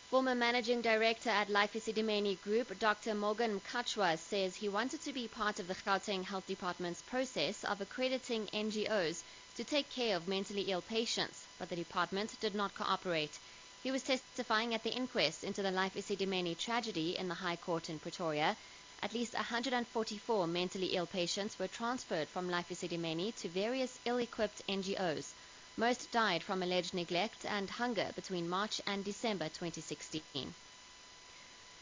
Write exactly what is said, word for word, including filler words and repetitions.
Former Managing Director at Life Esidimeni Group, Doctor Morgan Mkhatshwa, says he wanted to be part of the Gauteng Health Department's process of accrediting N G Os to take care of mentally ill patients, but the department did not cooperate. He was testifying at the inquest into the Life Esidimeni tragedy in the High Court in Pretoria. At least one hundred forty-four mentally ill patients were transferred from Life Esidimeni to various ill-equipped N G Os. Most died from alleged neglect and hunger between March and December twenty sixteen.